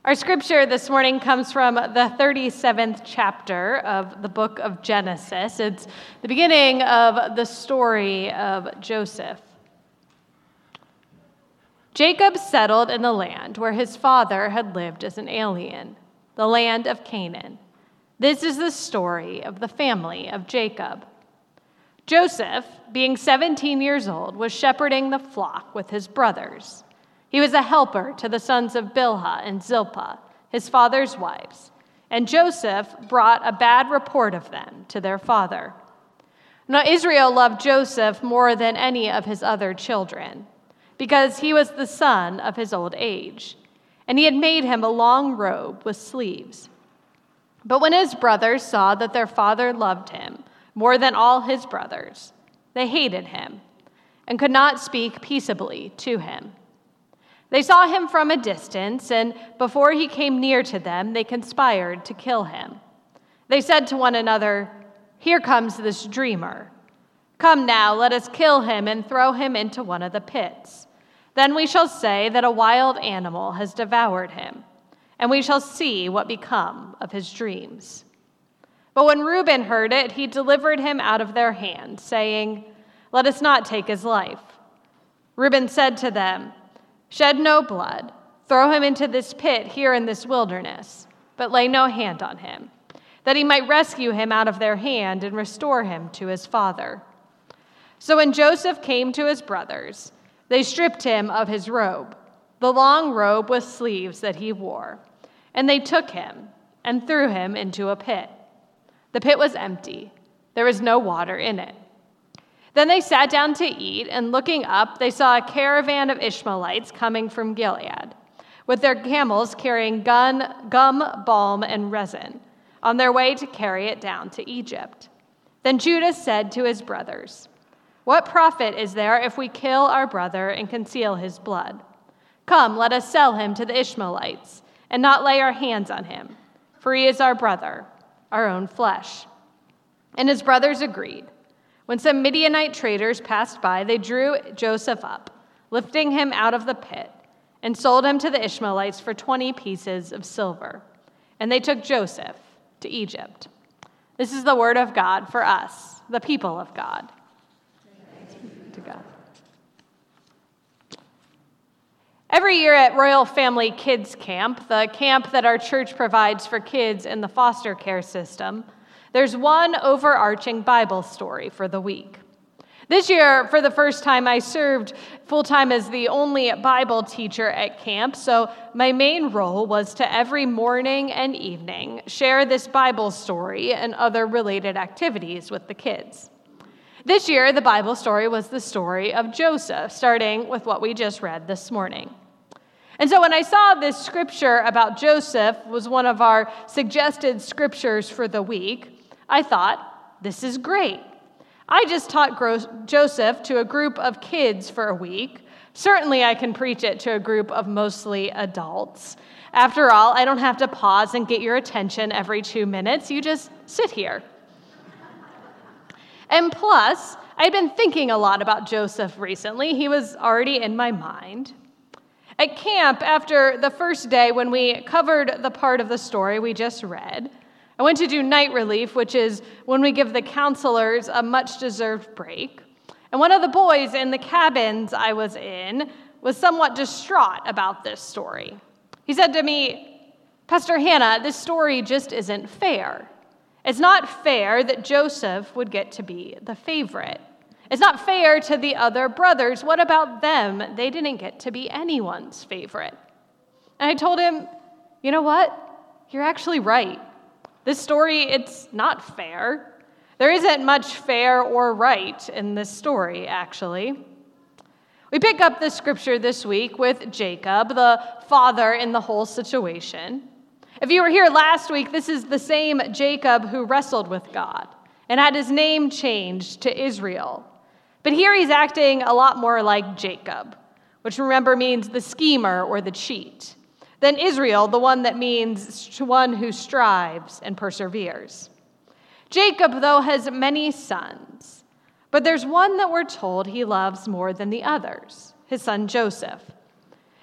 Our scripture this morning comes from the 37th chapter of the book of Genesis. It's the beginning of the story of Joseph. Jacob settled in the land where his father had lived as an alien, the land of Canaan. This is the story of the family of Jacob. Joseph, being 17 years old, was shepherding the flock with his brothers. He was a helper to the sons of Bilhah and Zilpah, his father's wives, and Joseph brought a bad report of them to their father. Now Israel loved Joseph more than any of his other children, because he was the son of his old age, and he had made him a long robe with sleeves. But when his brothers saw that their father loved him more than all his brothers, they hated him and could not speak peaceably to him. They saw him from a distance, and before he came near to them, they conspired to kill him. They said to one another, "Here comes this dreamer. Come now, let us kill him and throw him into one of the pits. Then we shall say that a wild animal has devoured him, and we shall see what become of his dreams." But when Reuben heard it, he delivered him out of their hand, saying, "Let us not take his life." Reuben said to them, "Shed no blood. Throw him into this pit here in this wilderness, but lay no hand on him, that he might rescue him out of their hand and restore him to his father." So when Joseph came to his brothers, they stripped him of his robe, the long robe with sleeves that he wore, and they took him and threw him into a pit. The pit was empty. There was no water in it. Then they sat down to eat, and looking up, they saw a caravan of Ishmaelites coming from Gilead, with their camels carrying gum, balm, and resin, on their way to carry it down to Egypt. Then Judah said to his brothers, "What profit is there if we kill our brother and conceal his blood? Come, let us sell him to the Ishmaelites, and not lay our hands on him, for he is our brother, our own flesh." And his brothers agreed. When some Midianite traders passed by, they drew Joseph up, lifting him out of the pit, and sold him to the Ishmaelites for 20 pieces of silver. And they took Joseph to Egypt. This is the word of God for us, the people of God. Thanks be to God. Every year at Royal Family Kids Camp, the camp that our church provides for kids in the foster care system, there's one overarching Bible story for the week. This year, for the first time, I served full-time as the only Bible teacher at camp, so my main role was to every morning and evening share this Bible story and other related activities with the kids. This year, the Bible story was the story of Joseph, starting with what we just read this morning. And so when I saw this scripture about Joseph was one of our suggested scriptures for the week, I thought, this is great. I just taught Joseph to a group of kids for a week. Certainly I can preach it to a group of mostly adults. After all, I don't have to pause and get your attention every 2 minutes. You just sit here. And plus, I'd been thinking a lot about Joseph recently. He was already in my mind. At camp, after the first day when we covered the part of the story we just read, I went to do night relief, which is when we give the counselors a much-deserved break. And one of the boys in the cabins I was in was somewhat distraught about this story. He said to me, "Pastor Hannah, this story just isn't fair. It's not fair that Joseph would get to be the favorite. It's not fair to the other brothers. What about them? They didn't get to be anyone's favorite." And I told him, "You know what? You're actually right. This story, it's not fair. There isn't much fair or right in this story, actually." We pick up the scripture this week with Jacob, the father in the whole situation. If you were here last week, this is the same Jacob who wrestled with God and had his name changed to Israel. But here he's acting a lot more like Jacob, which remember means the schemer or the cheat, than Israel, the one that means one who strives and perseveres. Jacob, though, has many sons, but there's one that we're told he loves more than the others, his son Joseph.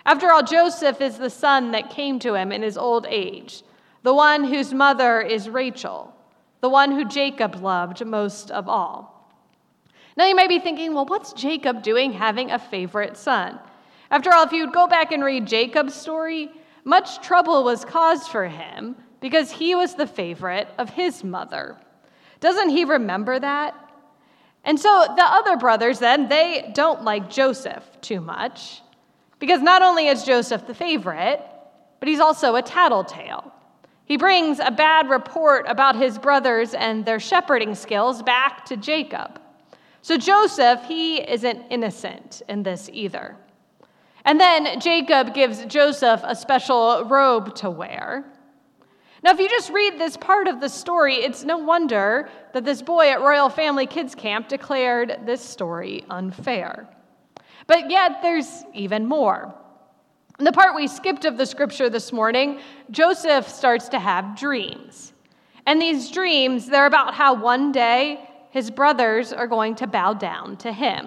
After all, Joseph is the son that came to him in his old age, the one whose mother is Rachel, the one who Jacob loved most of all. Now you might be thinking, well, what's Jacob doing having a favorite son? After all, if you go back and read Jacob's story, much trouble was caused for him because he was the favorite of his mother. Doesn't he remember that? And so the other brothers then, they don't like Joseph too much because not only is Joseph the favorite, but he's also a tattletale. He brings a bad report about his brothers and their shepherding skills back to Jacob. So Joseph, he isn't innocent in this either. And then Jacob gives Joseph a special robe to wear. Now, if you just read this part of the story, it's no wonder that this boy at Royal Family Kids Camp declared this story unfair. But yet, there's even more. In the part we skipped of the scripture this morning, Joseph starts to have dreams. And these dreams, they're about how one day his brothers are going to bow down to him.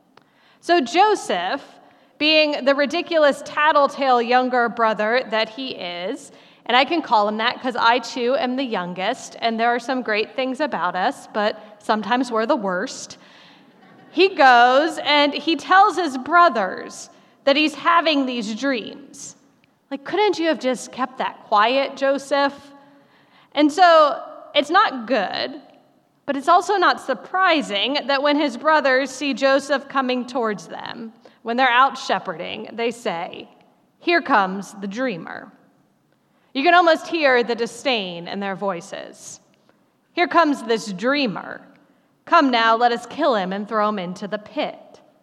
So Joseph, being the ridiculous tattletale younger brother that he is, and I can call him that because I too am the youngest, and there are some great things about us, but sometimes we're the worst. He goes and he tells his brothers that he's having these dreams. Like, couldn't you have just kept that quiet, Joseph? And so it's not good, but it's also not surprising that when his brothers see Joseph coming towards them, when they're out shepherding, they say, "Here comes the dreamer." You can almost hear the disdain in their voices. "Here comes this dreamer. Come now, let us kill him and throw him into the pit."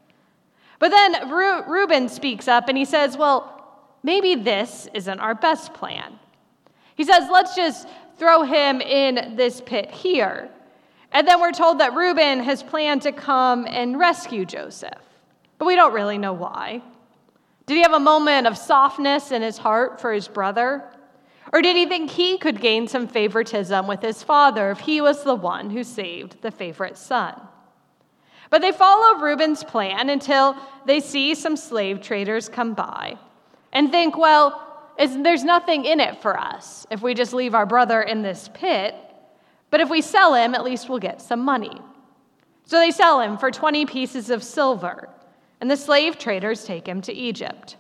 But then Reuben speaks up and he says, well, maybe this isn't our best plan. He says, let's just throw him in this pit here. And then we're told that Reuben has planned to come and rescue Joseph. But we don't really know why. Did he have a moment of softness in his heart for his brother? Or did he think he could gain some favoritism with his father if he was the one who saved the favorite son? But they follow Reuben's plan until they see some slave traders come by and think, well, there's nothing in it for us if we just leave our brother in this pit, but if we sell him, at least we'll get some money. So they sell him for 20 pieces of silver, and the slave traders take him to Egypt.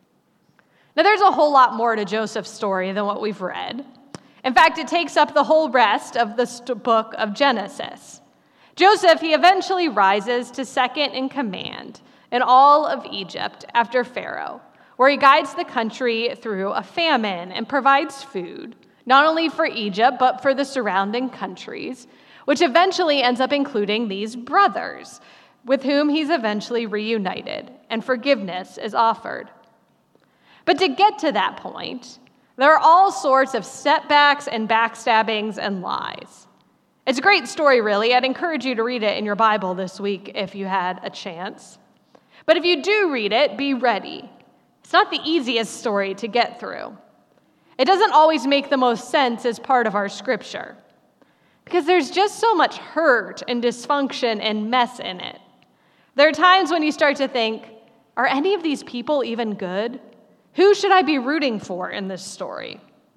Now, there's a whole lot more to Joseph's story than what we've read. In fact, it takes up the whole rest of the book of Genesis. Joseph, he eventually rises to second in command in all of Egypt after Pharaoh, where he guides the country through a famine and provides food, not only for Egypt, but for the surrounding countries, which eventually ends up including these brothers, with whom he's eventually reunited, and forgiveness is offered. But to get to that point, there are all sorts of setbacks and backstabbings and lies. It's a great story, really. I'd encourage you to read it in your Bible this week if you had a chance. But if you do read it, be ready. It's not the easiest story to get through. It doesn't always make the most sense as part of our scripture, because there's just so much hurt and dysfunction and mess in it. There are times when you start to think, are any of these people even good? Who should I be rooting for in this story?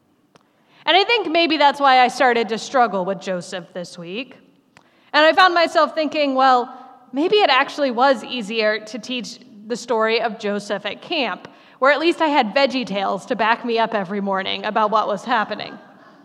And I think maybe that's why I started to struggle with Joseph this week. And I found myself thinking, well, maybe it actually was easier to teach the story of Joseph at camp, where at least I had VeggieTales to back me up every morning about what was happening.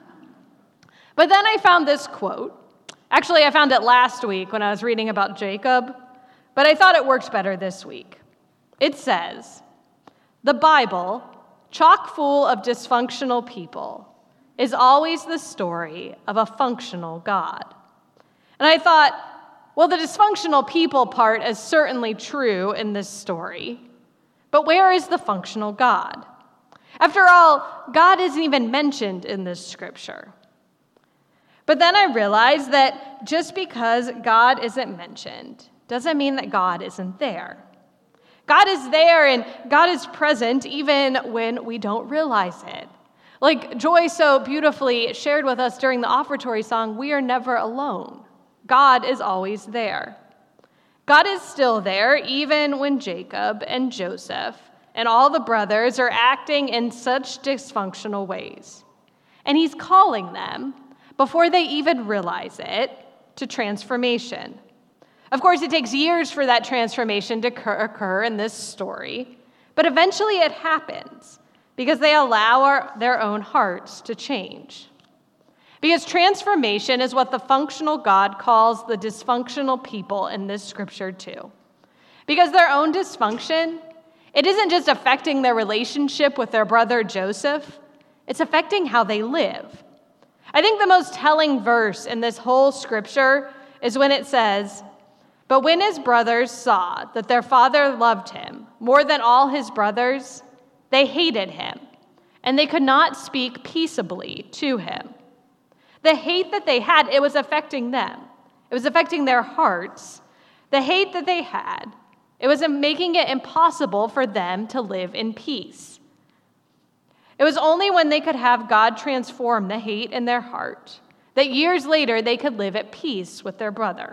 But then I found this quote. Actually, I found it last week when I was reading about Jacob, but I thought it worked better this week. It says, "The Bible, chock full of dysfunctional people, is always the story of a functional God." And I thought, well, the dysfunctional people part is certainly true in this story, but where is the functional God? After all, God isn't even mentioned in this scripture. But then I realized that just because God isn't mentioned doesn't mean that God isn't there. God is there and God is present even when we don't realize it. Like Joy so beautifully shared with us during the offertory song, we are never alone. God is always there. God is still there even when Jacob and Joseph and all the brothers are acting in such dysfunctional ways. And he's calling them, before they even realize it, to transformation. Of course, it takes years for that transformation to occur in this story, but eventually it happens because they allow their own hearts to change. Because transformation is what the functional God calls the dysfunctional people in this scripture too. Because their own dysfunction, it isn't just affecting their relationship with their brother Joseph, it's affecting how they live. I think the most telling verse in this whole scripture is when it says, "But when his brothers saw that their father loved him more than all his brothers, they hated him, and they could not speak peaceably to him." The hate that they had, it was affecting them. It was affecting their hearts. The hate that they had, it was making it impossible for them to live in peace. It was only when they could have God transform the hate in their heart that years later they could live at peace with their brother.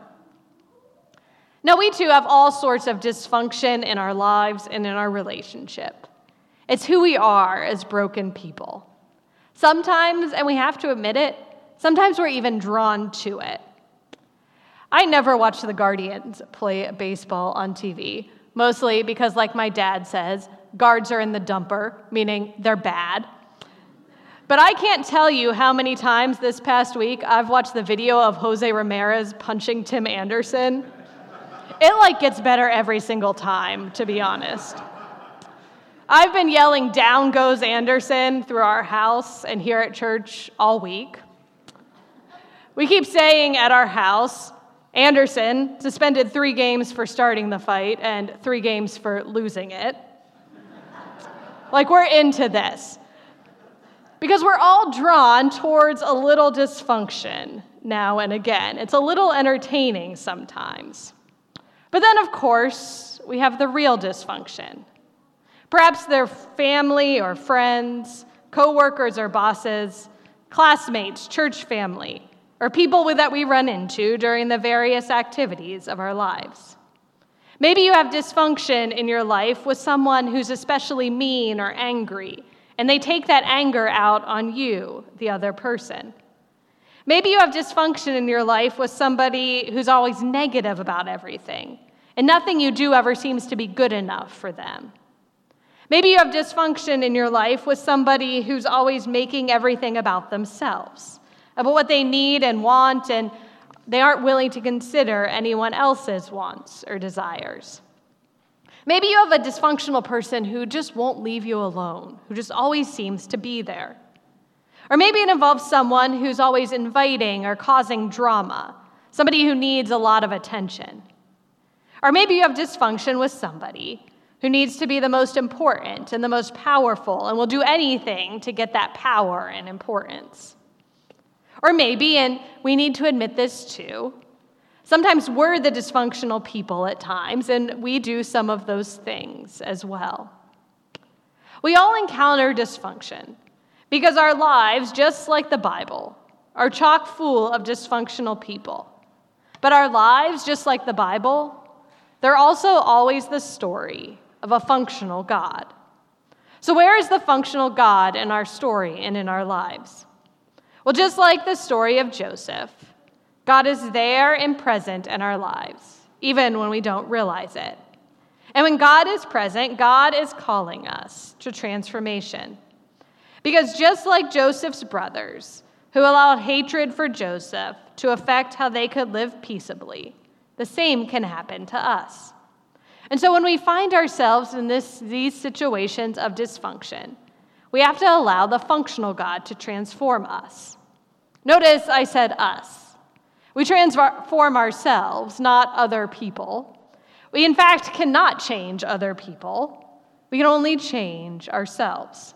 Now, we too have all sorts of dysfunction in our lives and in our relationship. It's who we are as broken people. Sometimes, and we have to admit it, sometimes we're even drawn to it. I never watch the Guardians play baseball on TV, mostly because, like my dad says, guards are in the dumper, meaning they're bad. But I can't tell you how many times this past week I've watched the video of Jose Ramirez punching Tim Anderson. It gets better every single time, to be honest. I've been yelling "Down goes Anderson" through our house and here at church all week. We keep saying at our house, Anderson suspended 3 games for starting the fight and 3 games for losing it. We're into this. Because we're all drawn towards a little dysfunction now and again. It's a little entertaining sometimes. But then, of course, we have the real dysfunction. Perhaps they're family or friends, coworkers or bosses, classmates, church family, or people that we run into during the various activities of our lives. Maybe you have dysfunction in your life with someone who's especially mean or angry, and they take that anger out on you, the other person. Maybe you have dysfunction in your life with somebody who's always negative about everything, and nothing you do ever seems to be good enough for them. Maybe you have dysfunction in your life with somebody who's always making everything about themselves, about what they need and want, and they aren't willing to consider anyone else's wants or desires. Maybe you have a dysfunctional person who just won't leave you alone, who just always seems to be there. Or maybe it involves someone who's always inviting or causing drama, somebody who needs a lot of attention. Or maybe you have dysfunction with somebody who needs to be the most important and the most powerful and will do anything to get that power and importance. Or maybe, and we need to admit this too, sometimes we're the dysfunctional people at times, and we do some of those things as well. We all encounter dysfunction because our lives, just like the Bible, are chock full of dysfunctional people. But our lives, just like the Bible, they're also always the story of a functional God. So where is the functional God in our story and in our lives? Well, just like the story of Joseph, God is there and present in our lives, even when we don't realize it. And when God is present, God is calling us to transformation. Because just like Joseph's brothers, who allowed hatred for Joseph to affect how they could live peaceably, the same can happen to us. And so when we find ourselves in these situations of dysfunction, we have to allow the functional God to transform us. Notice I said us. We transform ourselves, not other people. We, in fact, cannot change other people. We can only change ourselves.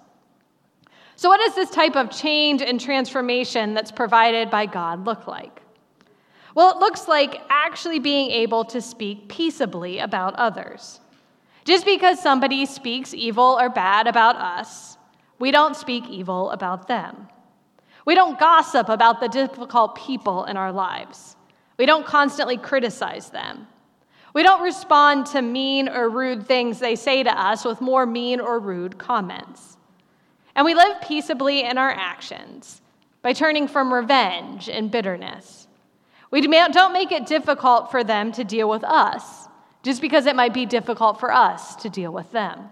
So what does this type of change and transformation that's provided by God look like? Well, it looks like actually being able to speak peaceably about others. Just because somebody speaks evil or bad about us, we don't speak evil about them. We don't gossip about the difficult people in our lives. We don't constantly criticize them. We don't respond to mean or rude things they say to us with more mean or rude comments. And we live peaceably in our actions by turning from revenge and bitterness. We don't make it difficult for them to deal with us, just because it might be difficult for us to deal with them.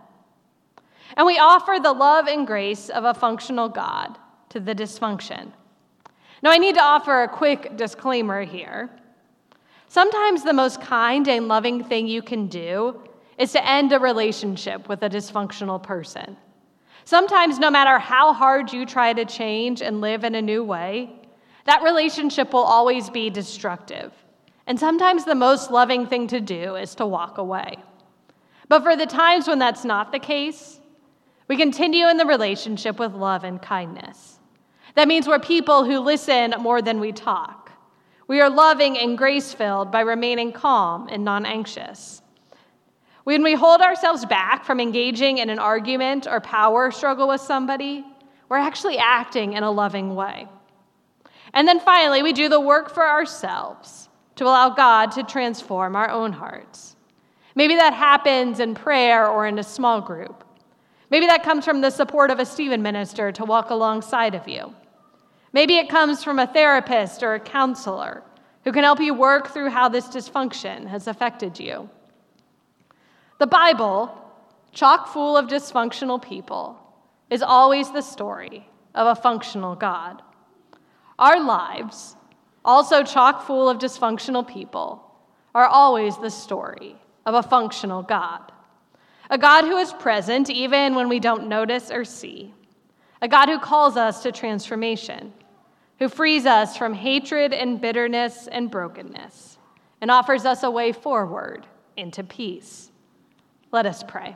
And we offer the love and grace of a functional God to the dysfunction. Now, I need to offer a quick disclaimer here. Sometimes the most kind and loving thing you can do is to end a relationship with a dysfunctional person. Sometimes, no matter how hard you try to change and live in a new way, that relationship will always be destructive. And sometimes the most loving thing to do is to walk away. But for the times when that's not the case, we continue in the relationship with love and kindness. That means we're people who listen more than we talk. We are loving and grace-filled by remaining calm and non-anxious. When we hold ourselves back from engaging in an argument or power struggle with somebody, we're actually acting in a loving way. And then finally, we do the work for ourselves to allow God to transform our own hearts. Maybe that happens in prayer or in a small group. Maybe that comes from the support of a Stephen minister to walk alongside of you. Maybe it comes from a therapist or a counselor who can help you work through how this dysfunction has affected you. The Bible, chock full of dysfunctional people, is always the story of a functional God. Our lives, also chock full of dysfunctional people, are always the story of a functional God. A God who is present even when we don't notice or see. A God who calls us to transformation, who frees us from hatred and bitterness and brokenness, and offers us a way forward into peace. Let us pray.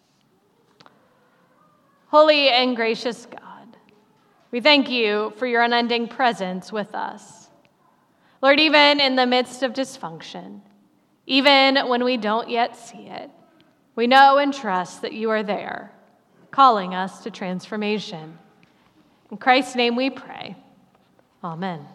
Holy and gracious God, we thank you for your unending presence with us. Lord, even in the midst of dysfunction, even when we don't yet see it, we know and trust that you are there, calling us to transformation. In Christ's name we pray. Amen.